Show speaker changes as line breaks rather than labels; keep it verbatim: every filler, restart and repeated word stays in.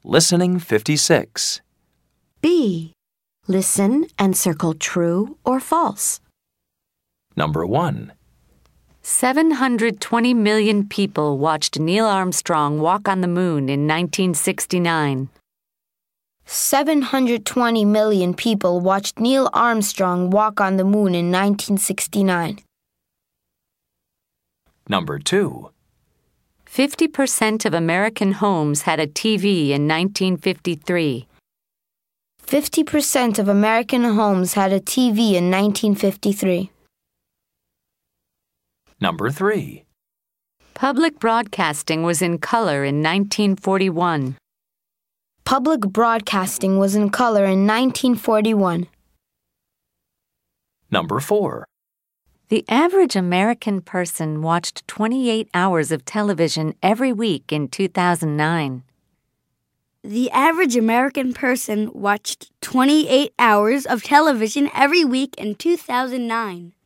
Listening fifty-six.
B. Listen and circle true or false.
Number one.
seven hundred twenty million people watched Neil Armstrong walk on the moon in nineteen sixty-nine.
seven hundred twenty million people watched Neil Armstrong walk on the moon in nineteen sixty-nine.
Number two.
fifty percent of American homes had a T V in nineteen fifty-three.
fifty percent of American homes had a T V in nineteen fifty-three.
Number three.
Public broadcasting was in color in nineteen forty-one.
Public broadcasting was in color in nineteen forty-one.
Number four.
The average American person watched twenty-eight hours of television every week in two thousand nine.
The average American person watched twenty-eight hours of television every week in two thousand nine.